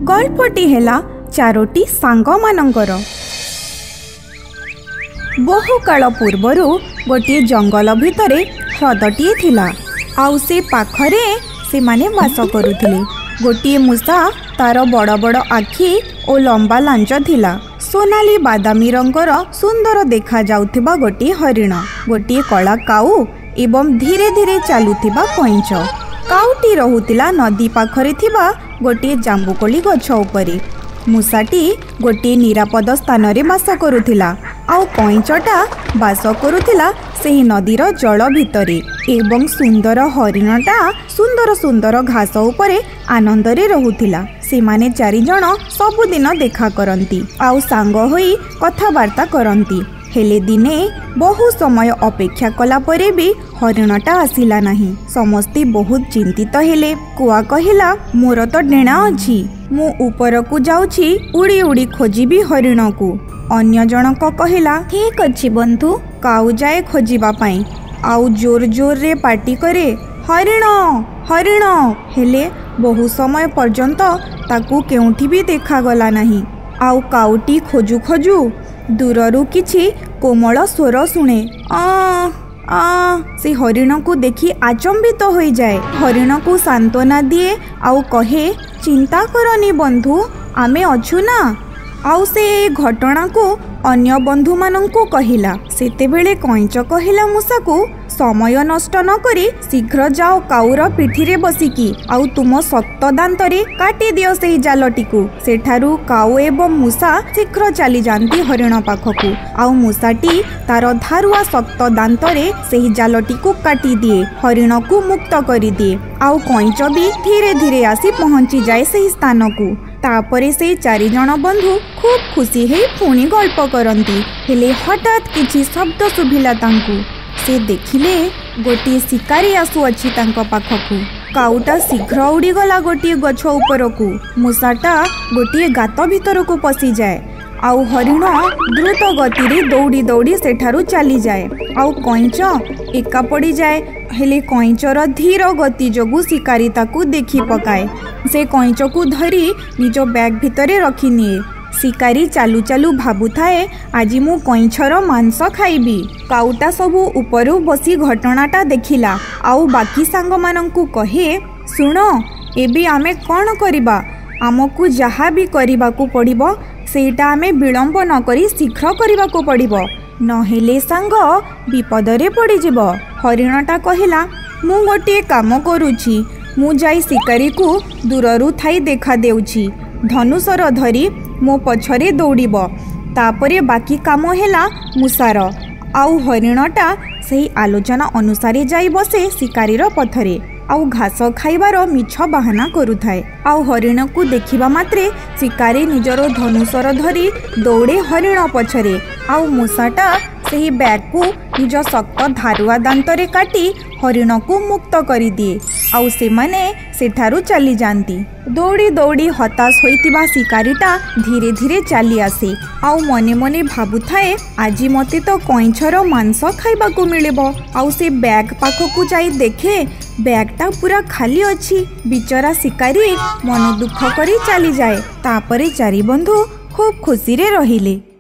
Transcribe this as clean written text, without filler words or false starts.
गल्पटी हेला चारोटी सांग मानंकर। बहु काल पूर्वरु गोटे जंगल भितरे ह्रदटीए थिला। आउ से पाखरे से माने वास करुथिले। गोटे मूषा तार बड़ बड़ आखि और लंबा लांच थिला। सोनाली बादामी रंगर सुंदर देखा जाउथिबा गोटे हरिण, गोटे कला काऊ एवं धीरे धीरे चलुथिबा कइंच। काउटी रहुतिला नदी पाखरे थिबा गोटे जांबुकोली गछ उपरे। मूषाटी गोटे निरापद स्थान रे बास करुथिला। आउ कइंचटा बास करुथिला सेही नदीर जल भितरे एवं सुंदर हरिणटा सुंदर सुंदर घास उपरे आनंद रे रहुथिला। सेमाने चारि जण सबुदिन देखा करंती आउ सांग होई कथावार्ता करंती। हेले दिने बहु समय अपेक्षा कला परे भी हरिणटा आसिला नहीं। समस्ते बहुत चिंतित हेले। कुआ कहिला, मोर तो डेणा अछि, मु ऊपर को जाउछि उड़ी उड़ी खोजिबी हरिण को। अन्य जनक कहिला, ठीक अछि बंधु, काऊ जाए खोजिबा पाई। आउ जोर जोर रे पार्टी करे, हरिण हरिण। हेले बहु समय पर्यंत ताकू केउठी भी देखा गला नहीं। आउ काउटी खोजु खोजु दूररू किछि कोमल स्वर शुणे। से हरिण को देखी आचंबित हो जाए। हरिण को सांत्वना दिए आउ कहे, चिंता करनी बंधु, आमे अछु ना। आउ से घटना को अन्य बंधु मानंकु कहिला। सेतेबेले कइंच कहिला मूषा को, समय नष्ट न करी शीघ्र जाओ काउर पिठी रे बसिकी आउ तुम शक्त दांतरे काटी दियो सेही जालटीकू। सेठारू काउ एवं मूषा शीघ्र चली जाती हरिण पाखकू। आउ मूषाटी तार धारुआ शक्त दांतरे सेही जालटीकू काटी दिए, हरिण को मुक्त करी दिए। आउ कइंच भी धीरे धीरे आसी पहुंची जाए सेही स्थान को। तापरे से चारि जण बंधु खूब खुशी हे पुणी गल्प करती। हेले हठात किछि शब्द शुभिला तांकू। से देखिले गोटे शिकारी आसुअछि तांको पाखकू। काउटा शीघ्र उड़ीगला गोटे गछ उपरकू। मूषाटा गोटे गात भितर को पशि जाए। आउ हरिण द्रुत गति रे दौड़ी दौड़ी सेठारू चली जाए। आउ कइंच एका पड़ी जाए। हेले कइंचर धीर गति जोगु शिकारी ताकू देखि पकाए। से कइंच को धरी निज बैग भितरे रखी निए। शिकारी चालू चालू भाबुथाए, आज मु कइंचर मांस खाइबी। काउटा सबु उपरू बसी घटनाटा देखिला। आउ बाकी सांग मानंकु कहे, सुण एबे आमे कौन करिबा, आमकु जहा भी करिबाकू पड़िबो सेटा आमे विलंब न करी शीघ्र करिबाकू पड़िबो, नहेले सांग विपदरे पड़ी जिवो। हरिणटा कहिला, मु गोटे काम करूछि, मु जाई शिकारी को दूररू थाई देखा देउछि। धनुषर धरी मो पछरे दौड़िब, तापरे बाकी काम हेला मूषार। आउ हरिणटा सही आलोचना अनुसारे जाई बसे शिकारीर पथरे। आउ घास खाइबार मिछ बाहाना करुथाए। आउ हरिण को देखिबा मात्रे शिकारी निजर धनुषर धरी दौड़े हरिण पछरे। आउ मूषाटा सेही बैग को निज शक्त धारुआ दांतरे काटी हरिण को मुक्त करी दिए। आउ सेमाने सेठारू चली जाती। दौड़ी दौड़ी हताश होइतिबा शिकारीटा धीरे धीरे चली आसे। आउ मने मने भाबुथाए, आज मते तो कइंचर मांस खाइबाकू मिलिबो। आउ से बैग पाखकू जाई देखे बैगटा पूरा खाली अछि। बिचरा शिकारी मन दुख करी चली जाए। तापरे चारि बंधु खूब खुशी रे रहिले।